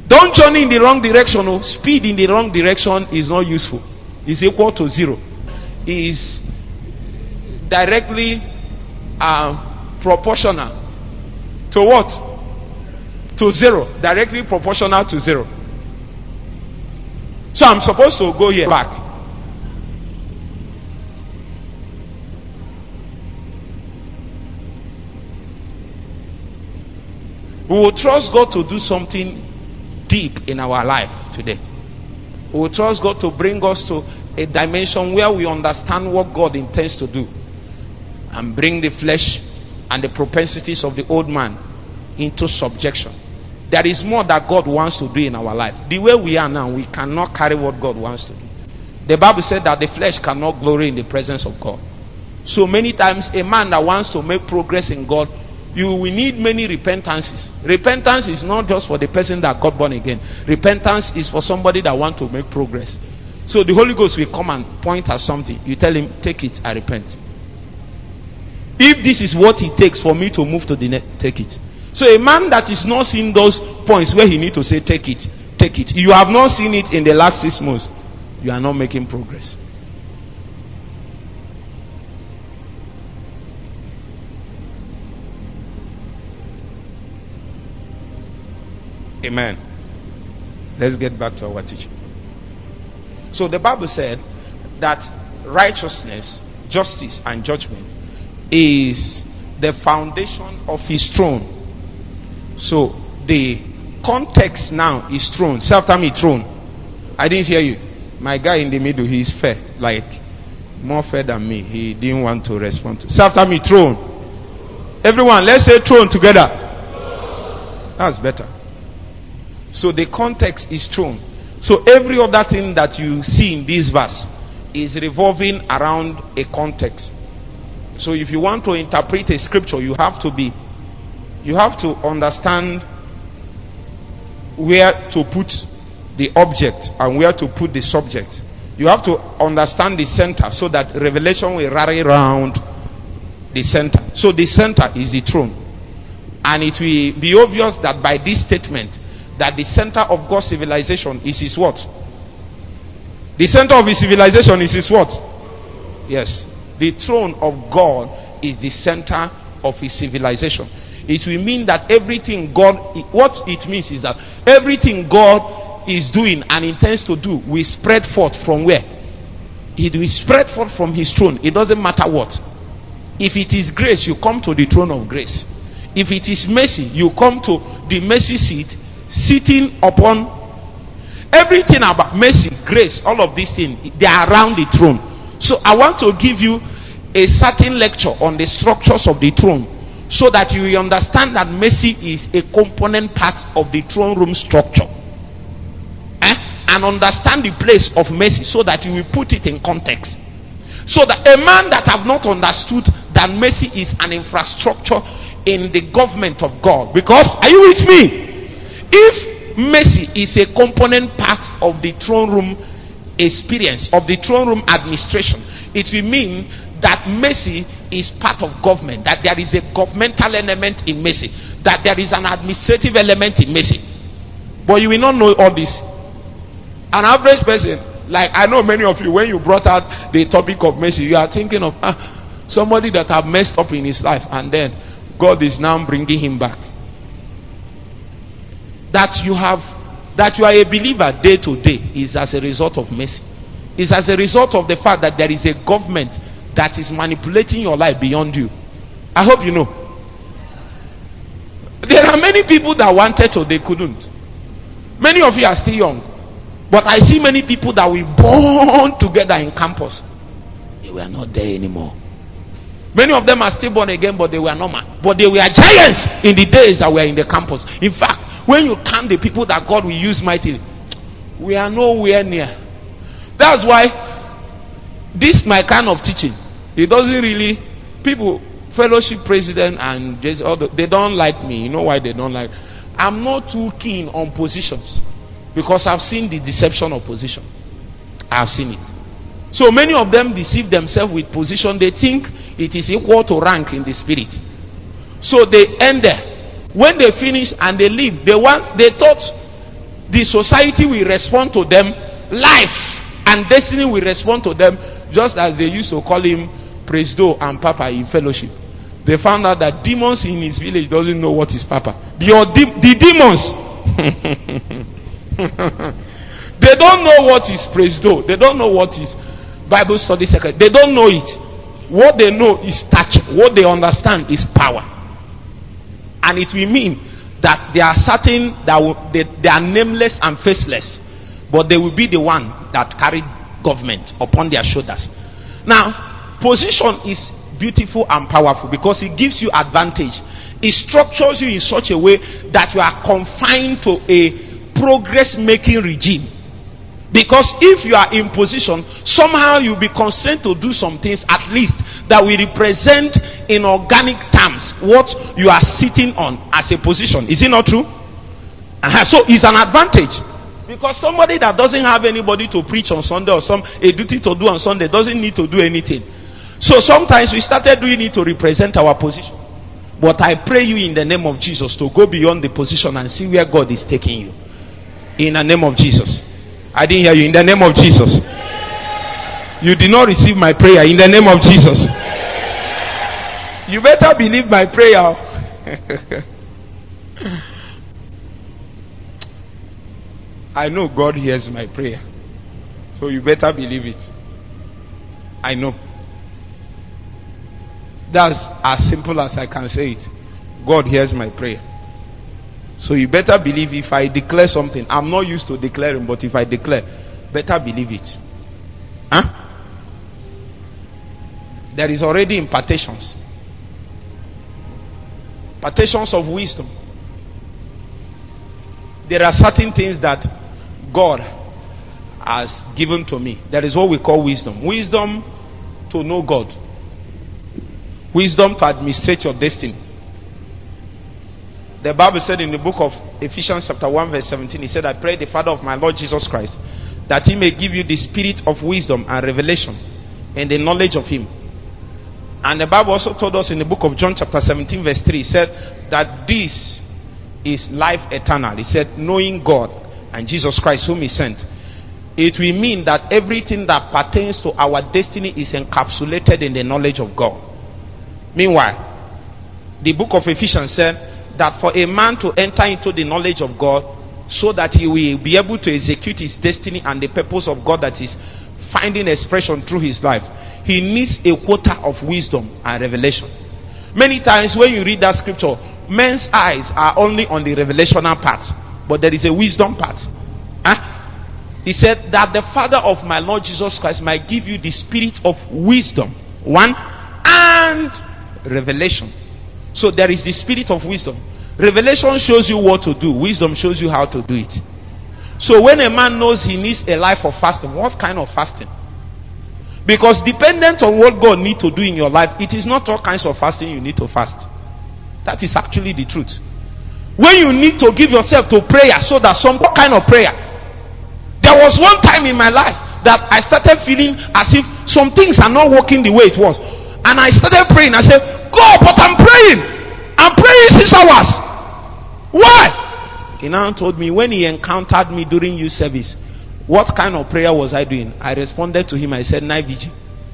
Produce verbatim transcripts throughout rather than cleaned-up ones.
Don't journey in the wrong direction. Oh. Speed in the wrong direction is not useful. It's equal to zero. Is directly uh, proportional to what? To zero. Directly proportional to zero. So I'm supposed to go here back. We will trust God to do something deep in our life today. We will trust God to bring us to a dimension where we understand what God intends to do and bring the flesh and the propensities of the old man into subjection. There is more that God wants to do in our life. The way we are now, we cannot carry what God wants to do. The Bible said that the flesh cannot glory in the presence of God. So many times a man that wants to make progress in God, you will need many repentances. Repentance is not just for the person that got born again. Repentance is for somebody that wants to make progress. So the Holy Ghost will come and point at something. You tell him, take it, I repent. If this is what it takes for me to move to the next, take it. So a man that is not seeing those points where he need to say, take it, take it. You have not seen it in the last six months. You are not making progress. Amen. Let's get back to our teaching. So the Bible said that righteousness, justice, and judgment is the foundation of his throne. So the context now is throne. Say after me, throne. I didn't hear you. My guy in the middle, he is fair. Like, more fair than me. He didn't want to respond to. Say after me, throne. Everyone, let's say throne together. That's better. So the context is throne. So every other thing that you see in this verse is revolving around a context. So if you want to interpret a scripture, you have to be, you have to understand where to put the object and where to put the subject. You have to understand the center so that revelation will rally around the center. So the center is the throne. And it will be obvious that by this statement, that the center of God's civilization is his what? The center of his civilization is his what? Yes. The throne of God is the center of his civilization. It will mean that everything God, what it means is that everything God is doing and intends to do will spread forth from where? It will spread forth from his throne. It doesn't matter what. If it is grace, you come to the throne of grace. If it is mercy, you come to the mercy seat, sitting upon everything about mercy, grace, all of these things, they are around the throne. So I want to give you a certain lecture on the structures of the throne so that you will understand that mercy is a component part of the throne room structure. Eh? And understand the place of mercy so that you will put it in context. So that a man that have not understood that mercy is an infrastructure in the government of God, because, are you with me? If mercy is a component part of the throne room experience, of the throne room administration, it will mean that mercy is part of government, that there is a governmental element in mercy, that there is an administrative element in mercy. But you will not know all this. An average person, like I know many of you, when you brought out the topic of mercy, you are thinking of ah, somebody that have messed up in his life and then God is now bringing him back. That you have, that you are a believer day to day is as a result of mercy. It's as a result of the fact that there is a government that is manipulating your life beyond you. I hope you know. There are many people that wanted to, they couldn't. Many of you are still young. But I see many people that were born together in campus. They were not there anymore. Many of them are still born again, but they were normal. But they were giants in the days that were in the campus. In fact, when you count the people that God will use mightily, we are nowhere near. That's why this my kind of teaching. It doesn't really, people, fellowship president and just other, they don't like me. You know why they don't like? I'm not too keen on positions because I've seen the deception of position. I've seen it. So many of them deceive themselves with position. They think it is equal to rank in the spirit. So they end there. When they finish and they leave, they want, they thought The society will respond to them. Life and destiny will respond to them, just as they used to call him Presdo and Papa in fellowship. They found out that demons in his village doesn't know what is Papa. The, the demons they don't know what is Presdo. They don't know what is Bible study secretary. They don't know it. What they know is stature. What they understand is power. And it will mean that they are certain that will, they, they are nameless and faceless, but they will be the one that carry government upon their shoulders. Now, position is beautiful and powerful because it gives you advantage. It structures you in such a way that you are confined to a progress making regime. Because if you are in position, somehow you'll be constrained to do some things at least that will represent in organic terms what you are sitting on as a position. Is it not true? Uh-huh. So it's an advantage. Because somebody that doesn't have anybody to preach on Sunday or some a duty to do on Sunday doesn't need to do anything. So sometimes we started doing it to represent our position. But I pray you in the name of Jesus to go beyond the position and see where God is taking you. In the name of Jesus. I didn't hear you. In the name of Jesus. You did not receive my prayer. In the name of Jesus. You better believe my prayer. I know God hears my prayer. So you better believe it. I know. That's as simple as I can say it. God hears my prayer. So you better believe if I declare something. I'm not used to declaring, but if I declare, better believe it. Huh? There is already impartations. Impartations of wisdom. There are certain things that God has given to me. That is what we call wisdom. Wisdom to know God. Wisdom to administrate your destiny. The Bible said in the book of Ephesians chapter one verse seventeen, he said, I pray the Father of my Lord Jesus Christ, that he may give you the spirit of wisdom and revelation and the knowledge of him. And the Bible also told us in the book of John chapter seventeen verse three, he said that this is life eternal. He said, knowing God and Jesus Christ whom he sent. It will mean that everything that pertains to our destiny is encapsulated in the knowledge of God. Meanwhile, the book of Ephesians said that for a man to enter into the knowledge of God so that he will be able to execute his destiny and the purpose of God that is finding expression through his life, he needs a quota of wisdom and revelation. Many times when you read that scripture, men's eyes are only on the revelational part, but there is a wisdom part. Huh? He said that the Father of my Lord Jesus Christ might give you the spirit of wisdom, one, and revelation. So there is the spirit of wisdom. Revelation shows you what to do. Wisdom shows you how to do it. So when a man knows he needs a life of fasting, what kind of fasting? Because dependent on what God needs to do in your life, it is not all kinds of fasting you need to fast. That is actually the truth. When you need to give yourself to prayer, so that some kind of prayer. There was one time in my life that I started feeling as if some things are not working the way it was. And I started praying. I said, God, but I'm praying. I'm praying six hours. Why? He now told me when he encountered me during youth service, what kind of prayer was I doing? I responded to him. I said, night vigil.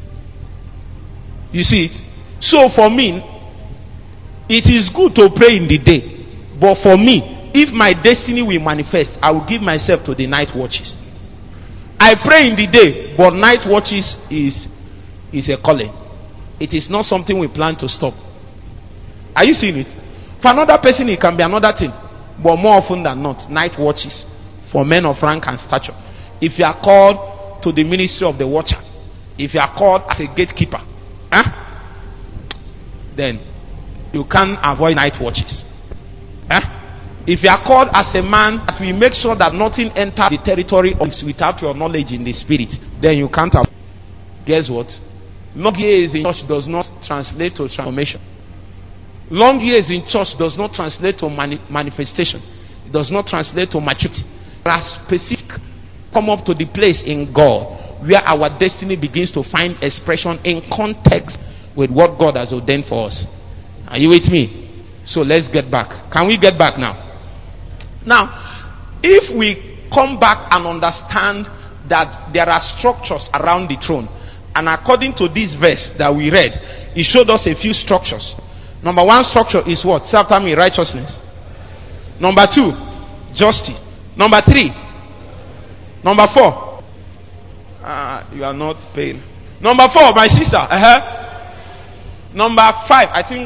You see it? So for me, it is good to pray in the day. But for me, if my destiny will manifest, I will give myself to the night watches. I pray in the day, but night watches is, is a calling. It is not something we plan to stop. Are you seeing it? For another person, it can be another thing. But more often than not, night watches for men of rank and stature. If you are called to the ministry of the watcher, if you are called as a gatekeeper, huh? then you can't avoid night watches. Huh? If you are called as a man that will make sure that nothing enters the territory of without your knowledge in the spirit, then you can't avoid. Guess what? Long years in church does not translate to transformation. Long years in church does not translate to mani- manifestation. It does not translate to maturity. There are specific come up to the place in God where our destiny begins to find expression in context with what God has ordained for us. Are you with me? So let's get back. Can we get back now? Now, if we come back and understand that there are structures around the throne. And according to this verse that we read, it showed us a few structures. Number one structure is what? Say after me, righteousness. Number two, justice. Number three, number four, uh, you are not paying. Number four, my sister. Uh-huh. Number five, I think,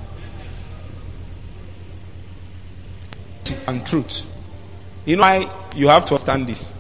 and truth. You know why you have to understand this?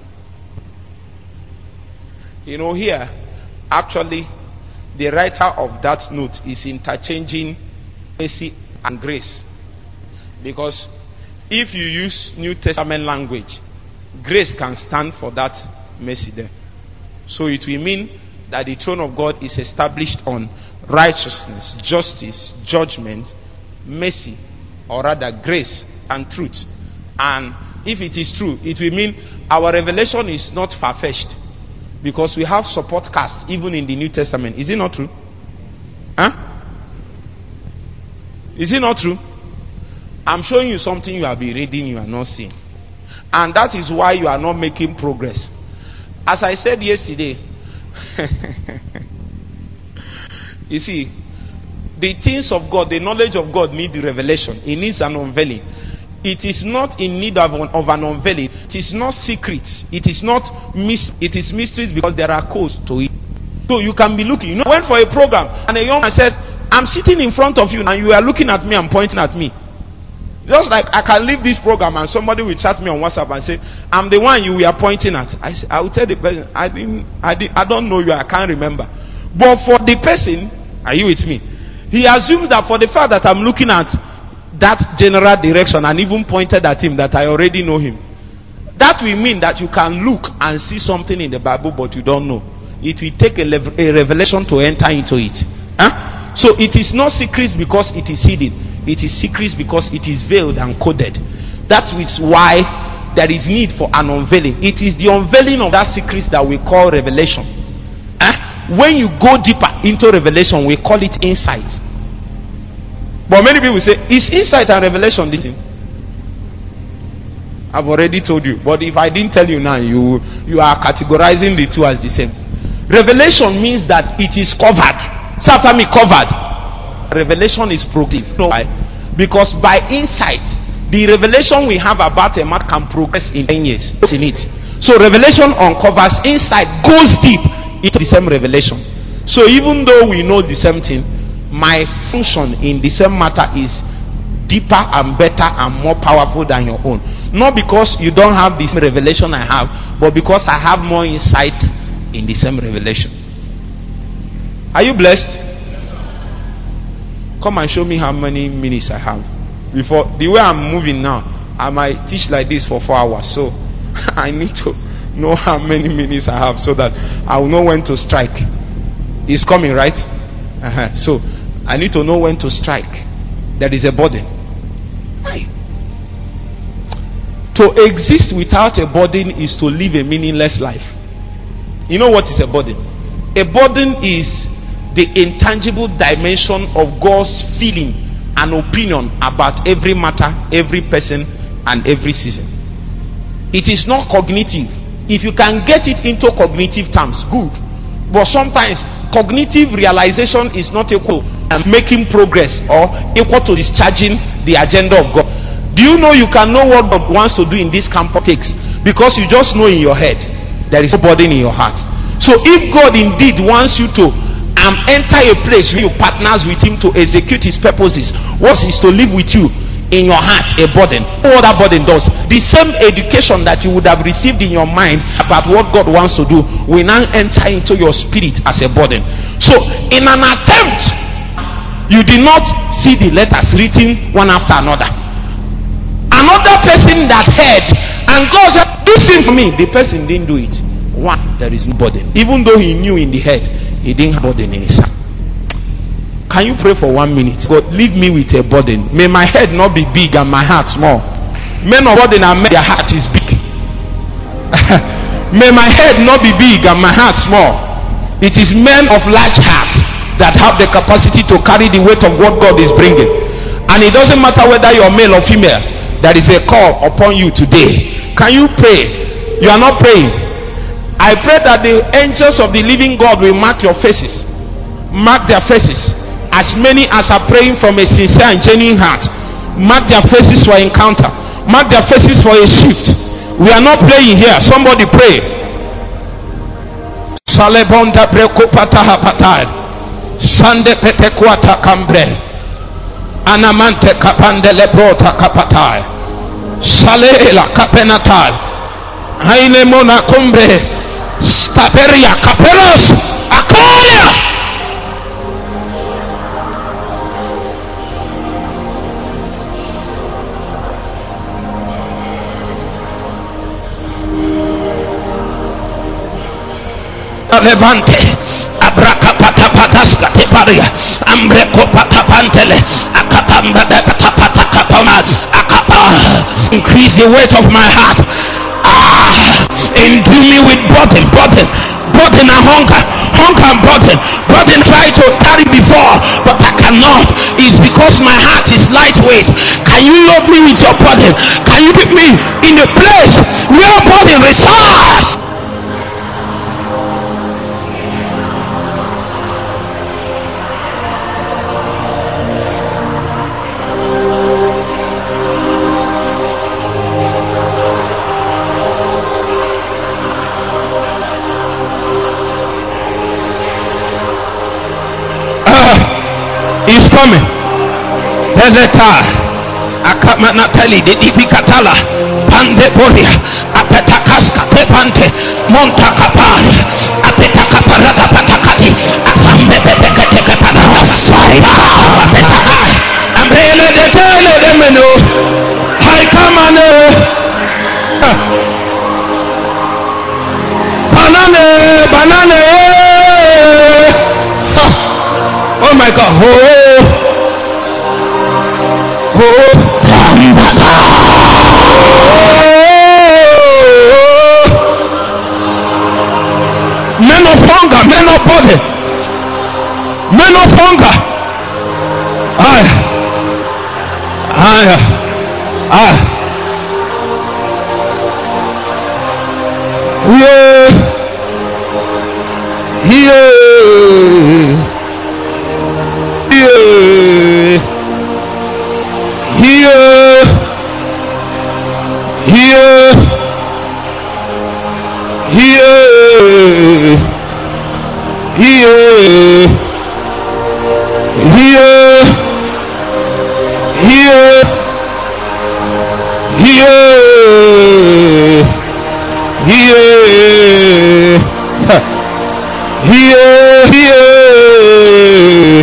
You know, here, actually, the writer of that note is interchanging mercy and grace. Because if you use New Testament language, grace can stand for that mercy there. So it will mean that the throne of God is established on righteousness, justice, judgment, mercy, or rather grace and truth. And if it is true, it will mean our revelation is not far-fetched, because we have support cast even in the New Testament. Is it not true? Huh? Is it not true? I'm showing you something you have been reading, you are not seeing. And that is why you are not making progress. As I said yesterday, you see, the things of God, the knowledge of God need revelation. It needs an unveiling. It is not in need of an, of an unveiling. It is not secrets. It is not mis- It is mysteries because there are codes to it. So you can be looking. You know, I went for a program and a young man said, I'm sitting in front of you and you are looking at me and pointing at me. Just like I can leave this program and somebody will chat me on WhatsApp and say, I'm the one you were pointing at. I say, I will tell the person, I didn't, I didn't, I don't know you, I can't remember. But for the person, are you with me? He assumes that for the fact that I'm looking at that general direction and even pointed at him, that I already know him. That will mean that you can look and see something in the Bible but you don't know. It will take a, lev- a revelation to enter into it. Huh? So it is not secrets because it is hidden. It is secrets because it is veiled and coded. That is why there is need for an unveiling. It is the unveiling of that secrets that we call revelation. Huh? When you go deeper into revelation, we call it insight. But many people say, is insight and revelation this thing? I've already told you. But if I didn't tell you now, you, you are categorizing the two as the same. Revelation means that it is covered. So after me, covered. Revelation is progressive. No, why? Because by insight, the revelation we have about a man can progress in ten years. In it. So revelation uncovers insight, goes deep into the same revelation. So even though we know the same thing, my function in the same matter is deeper and better and more powerful than your own. Not because you don't have the same revelation I have, but because I have more insight in the same revelation. Are you blessed? Come and show me how many minutes I have. Before the way I'm moving now, I might teach like this for four hours. So I need to know how many minutes I have so that I will know when to strike. It's coming, right? Uh-huh. So I need to know when to strike. There is a burden. Why? To exist without a burden is to live a meaningless life. You know what is a burden? A burden is the intangible dimension of God's feeling and opinion about every matter, every person, and every season. It is not cognitive. If you can get it into cognitive terms, good. But sometimes cognitive realization is not equal to making progress or equal to discharging the agenda of God. Do you know you can know what God wants to do in this context because you just know in your head? There is a burden in your heart. So if God indeed wants you to um, enter a place where you partners with him to execute his purposes, what is to live with you in your heart a burden? What that burden does, the same education that you would have received in your mind about what God wants to do will now enter into your spirit as a burden. So in an attempt, you did not see the letters written one after another. Another person that heard and God said, do thing for me, the person didn't do it. One, there is no burden. Even though he knew in the head, he didn't have burden in his heart. Can you pray for one minute? God, leave me with a burden. May my head not be big and my heart small. Men of burden are men, their heart is big. May my head not be big and my heart small. It is men of large hearts that have the capacity to carry the weight of what God is bringing. And it doesn't matter whether you're male or female, there is a call upon you today. Can you pray You are not praying. I pray that the angels of the living God will mark your faces. Mark their faces. As many as are praying from a sincere and genuine heart, mark their faces for encounter. Mark their faces for a shift. We are not playing here. Somebody pray. Salebonda brekopata hapatai. Sande petekwata kambre. Anamante kapande lebrota kapatai. Salela kapenatai. Haile mona kumbre. Staperia kaperos. Akolia. Levante abraka pata pataska teparia ambreko pata pantele akapamba pata pata kapama akapa. Increase the weight of my heart. Ah, endue me with burden, burden, burden and hunger, hunger and burden, burden. Try to carry before, but I cannot. It's because my heart is lightweight. Can you load me with your burden? Can you put me in a place where burden resides? Is coming. Deleta akamanatali de dipikatala pande boria apetakaska tepante monta kapari apetakaparaka patakati afambe pepekete panata saida apetakai ambrele de tele de meno hai kamane banane banane. Oh my God. Oh, oh, men of hunger, men of body, men of hunger. I, I, I, yeah, yeah. Here, here, here, here, here, here, here, here, here, here,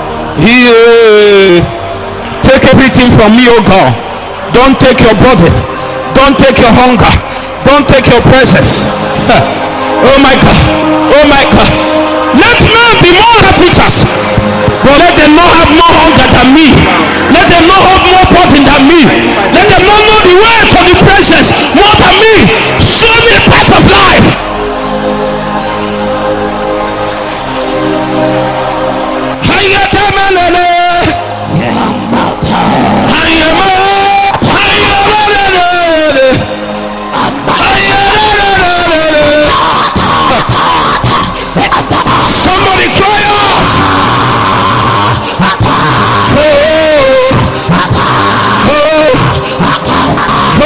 here. Take everything from me, oh God. Don't take your burden. Don't take your hunger. Don't take your presence. Oh my God. Oh my God. Let men be more teachers, but let them not have more hunger than me. Let them not have more burden than me. Let them not know the way to the presence more than me. Show me the path of life. Somebody cry out. Oh, oh, oh,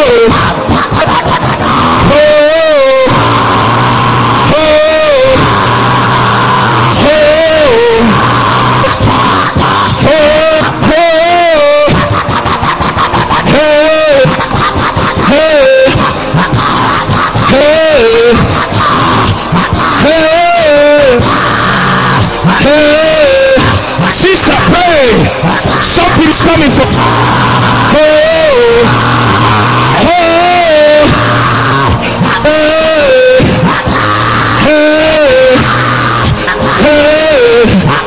sister, pray. Something's coming from. Oh, oh, hey, hey, hey,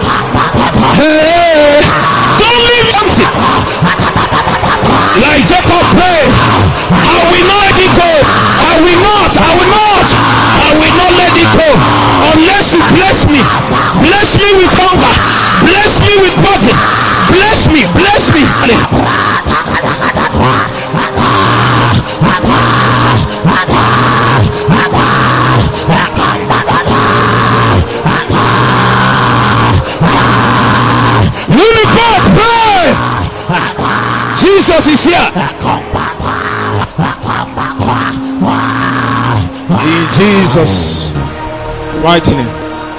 hey. Don't leave empty. Like Jacob prayed, I will not let it go. I will not. I will not. I will not let it go unless you bless me. Bless me with hunger. Bless me with body. Bless me. Bless me. Jesus is here. In Jesus' mighty name.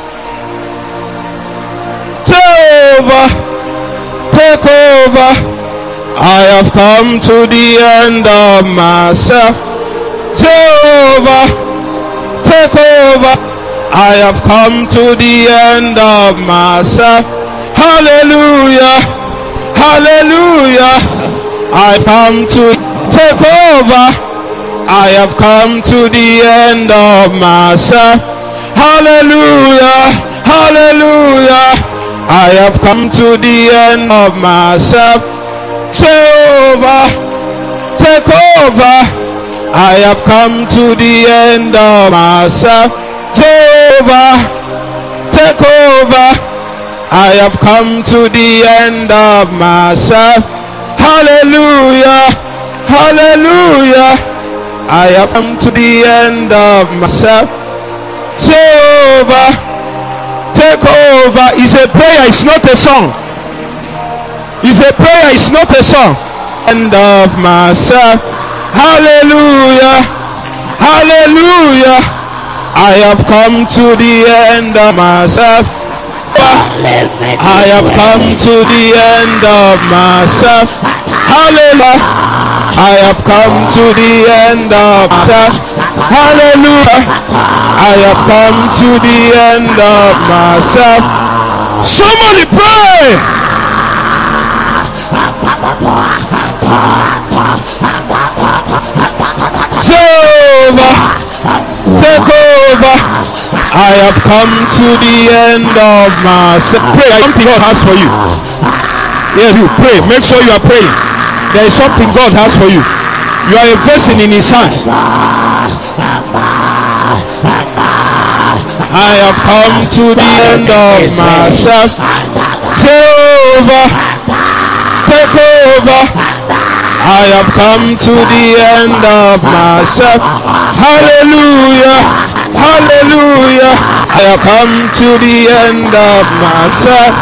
Jehovah, take over. I have come to the end of myself. Jehovah, take over. I have come to the end of myself. Hallelujah, hallelujah. I come to take over. I have come to the end of myself. Hallelujah, hallelujah. I have come to the end of myself. Jehovah, take over. I have come to the end of myself. Jehovah, take over. I have come to the end of myself. Hallelujah, hallelujah. I have come to the end of myself. Jehovah, take over. It's a prayer, it's not a song. It's a prayer, it's not a song. End of myself. Hallelujah, hallelujah. I have come to the end of myself. I have come to the end of myself. Hallelujah. I have come to the end of myself. Hallelujah. I have come to the end of myself. Somebody pray. Jehovah, take over. I have come to the end of myself. Pray. Something God has for you. Yes, you pray. Make sure you are praying. There is something God has for you. You are a vessel in His hands. I have come to the end of myself. Jehovah, take over. I have come to the end of myself. Hallelujah, hallelujah. I have come to the end of myself.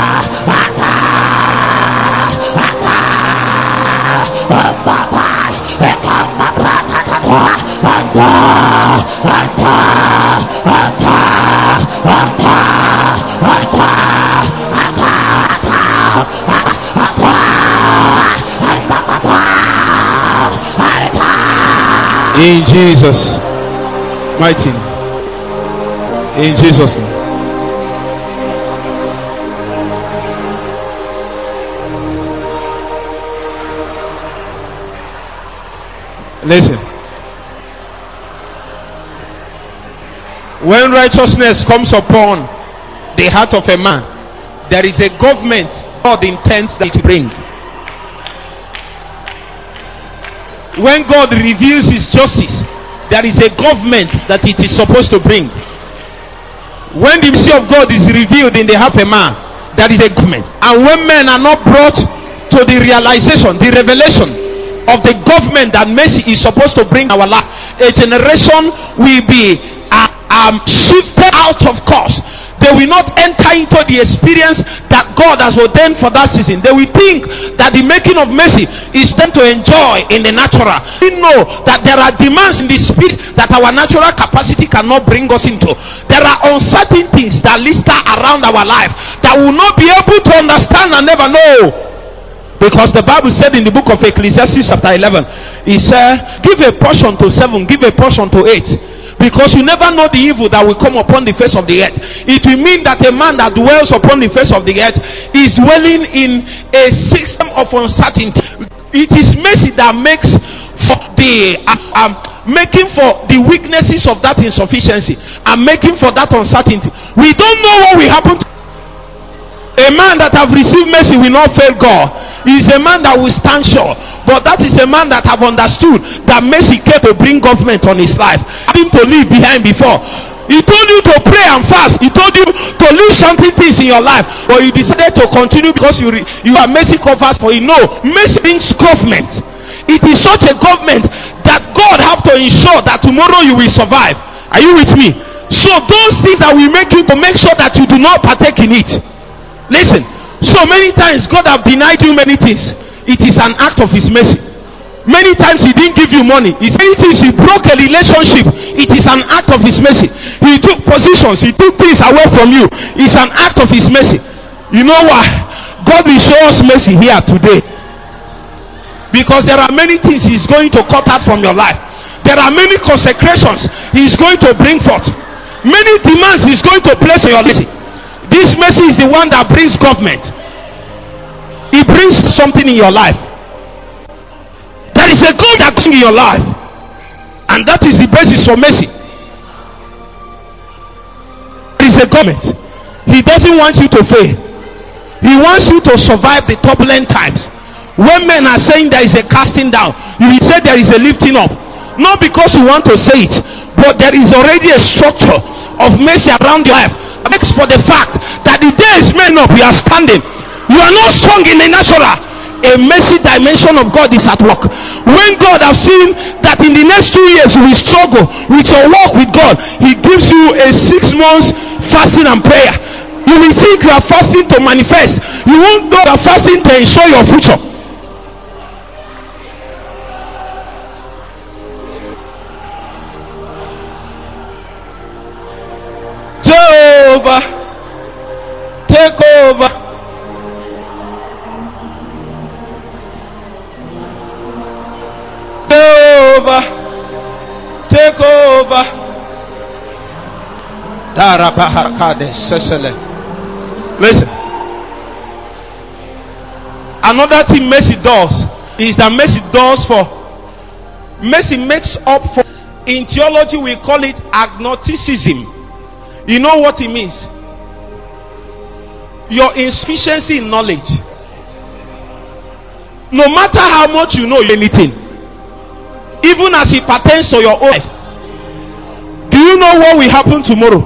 In Jesus' mighty name. In Jesus' name. Listen. When righteousness comes upon the heart of a man, there is a government God intends that to bring. When God reveals His justice, there is a government that it is supposed to bring. When the mercy of God is revealed in the heart of a man, there is a government. And when men are not brought to the realization, the revelation of the government that mercy is supposed to bring our life, a generation will be uh, um, shifted out of course. They will not enter into the experience that God has ordained for that season. They will think that the making of mercy is them to enjoy in the natural. We know that there are demands in the spirit that our natural capacity cannot bring us into. There are uncertainties that lister around our life that will not be able to understand and never know. Because the Bible said in the book of Ecclesiastes chapter eleven, it said, give a portion to seven, give a portion to eight. Because you never know the evil that will come upon the face of the earth. It will mean that a man that dwells upon the face of the earth is dwelling in a system of uncertainty. It is mercy that makes for the uh, um, making for the weaknesses of that insufficiency and making for that uncertainty. We don't know what will happen to a man that have received mercy will not fail God. He is a man that will stand sure. But that is a man that have understood that mercy came to bring government on his life. Him to leave behind before. He told you to pray and fast. He told you to leave something things in your life. But you decided to continue because you re, you are mercy covers for you. No, mercy brings government. It is such a government that God have to ensure that tomorrow you will survive. Are you with me? So those things that will make you to make sure that you do not partake in it. Listen. So many times God have denied you many things. it is an act of his mercy. Many times he didn't give you money. He said it is he broke a relationship. It is an act of his mercy. He took positions. He took things away from you. It's an act of his mercy. You know why? God will show us mercy here today. Because there are many things he's going to cut out from your life. There are many consecrations he's going to bring forth. Many demands he's going to place on your mercy. This mercy is the one that brings government. It brings something in your life. There is a God that comes in your life, and that is the basis for mercy. There is a government. He doesn't want you to fail. He wants you to survive the turbulent times. When men are saying there is a casting down, you will say there is a lifting up. Not because you want to say it, but there is already a structure of mercy around your life. Makes for the fact that the day is made up, you are standing. You are not strong in the natural. A mercy dimension of God is at work. When God has seen that in the next two years you will struggle with your walk with God, he gives you a six months fasting and prayer. You will think you are fasting to manifest. You won't know you are fasting to ensure your future. Jehovah, take over. Take over. Listen. Another thing mercy does is that mercy does for mercy makes up for. In theology we call it agnosticism. You know what it means? Your insufficiency in knowledge. No matter how much you know anything, even as it pertains to your own life, do you know what will happen tomorrow?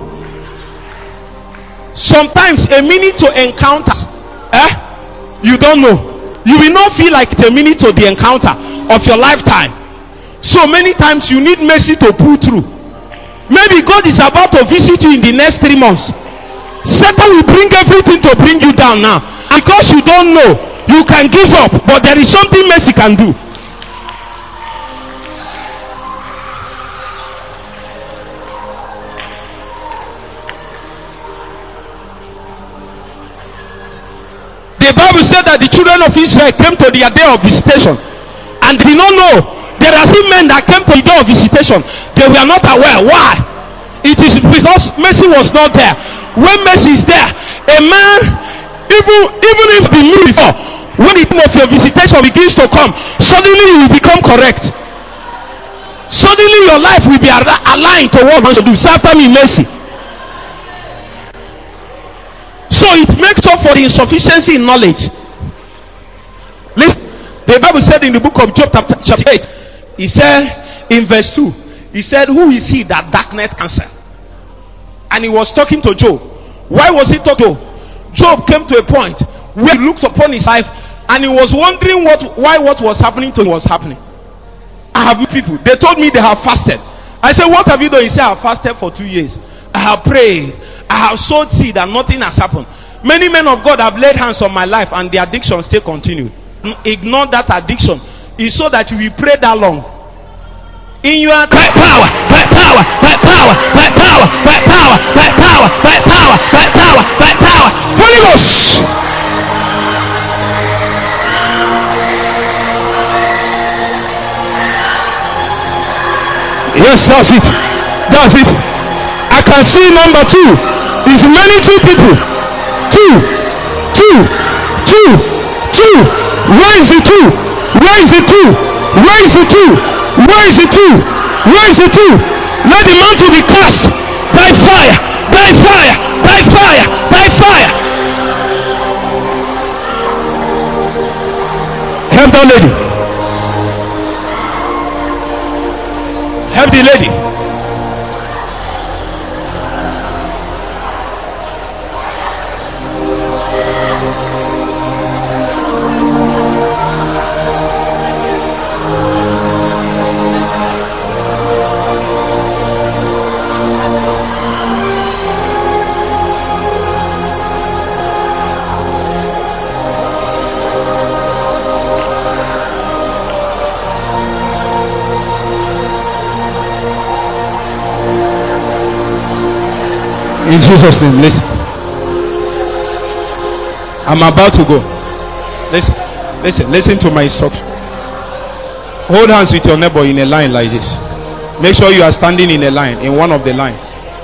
Sometimes a minute to encounter, eh? You don't know. You will not feel like it's a minute to the encounter of your lifetime. So many times you need mercy to pull through. Maybe God is about to visit you in the next three months. Satan will bring everything to bring you down now. Because you don't know, you can give up. But there is something mercy can do. The Bible said that the children of Israel came to their day of visitation and did not know. There are still men that came to the day of visitation. They were not aware. Why? It is because mercy was not there. When mercy is there, a man, even even if the new before, when the time of your visitation begins to come, suddenly you will become correct. Suddenly your life will be aligned to what you want to do. So after me, mercy. So it makes up for the insufficiency in knowledge. Listen, the Bible said in the book of Job chapter eight, he said in verse two, he said, who is he that darkness answer? And he was talking to Job. Why was he talking to Job? Job came to a point where he looked upon his life and he was wondering what why what was happening to him was happening. I have people, they told me they have fasted. I said, what have you done? He said, I have fasted for two years. I have prayed. I have sowed seed and nothing has happened. Many men of God have laid hands on my life and the addiction still continued. Ignore that addiction. It's so that you will pray that long. In your by power, by power, by power, by power, by power, by power, by power, by power, by power. Holy Ghost. Yes, that's it. That's it. I can see number two. Is many two people. Two. Two. Two. Two. Where is the two? Where is the two? Where is the two? Where is the two? Where is the two? Let the mantle be cast by fire, by fire, by fire, by fire. Help that lady. Help the lady. In Jesus' name, listen. I'm about to go. Listen, listen, listen to my instruction. Hold hands with your neighbor in a line like this. Make sure you are standing in a line, in one of the lines.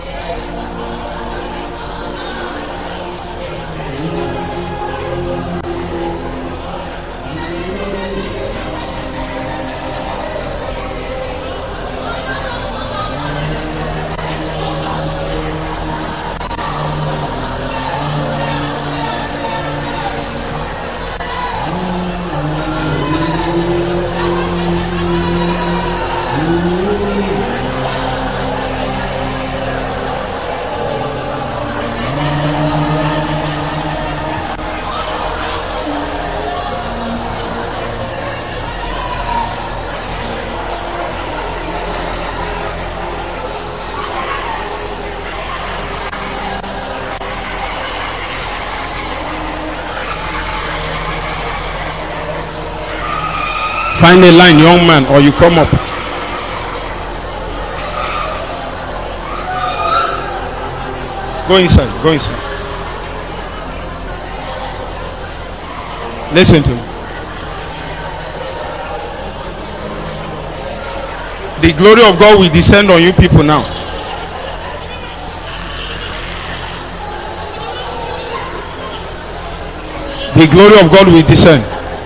Find a line, young man, or you come up. Go inside, go inside. Listen to me. The glory of God will descend on you people now. The glory of God will descend.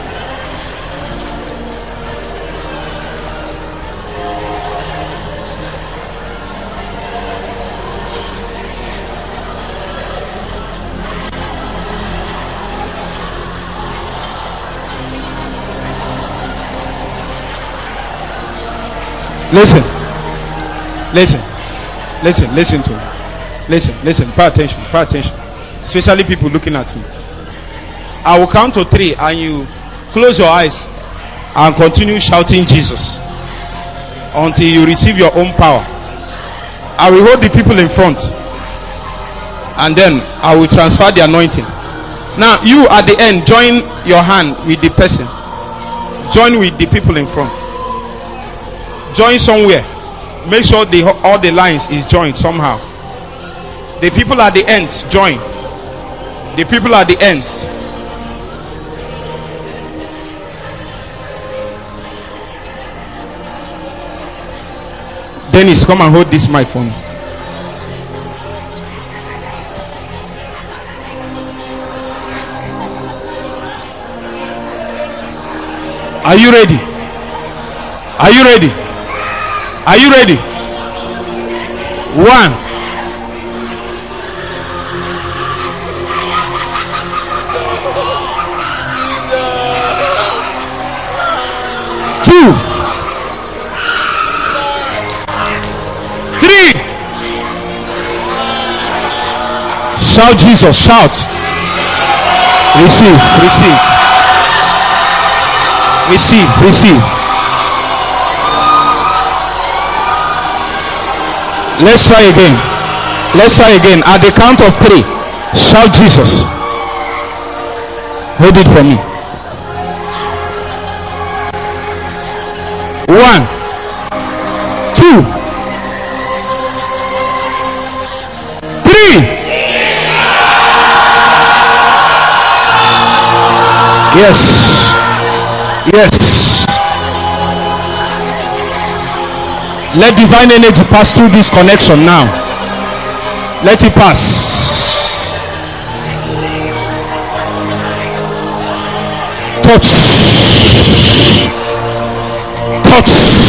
Listen, listen, listen, listen to me. Listen, listen, pay attention, pay attention. Especially people looking at me. I will count to three and you close your eyes and continue shouting Jesus until you receive your own power. I will hold the people in front and then I will transfer the anointing. Now you at the end join your hand with the person. Join with the people in front. Join somewhere. Make sure the, all the lines is joined somehow. The people at the ends join. The people at the ends. Dennis, come and hold this mic for me. Are you ready? Are you ready? Are you ready? One. Two. Three. Shout Jesus, shout. Receive, receive. Receive, receive. Let's try again. Let's try again. At the count of three, shout Jesus. Hold it for me. One, two, three. Yes. Yes. Let divine energy pass through this connection now. Let it pass. Touch. Touch.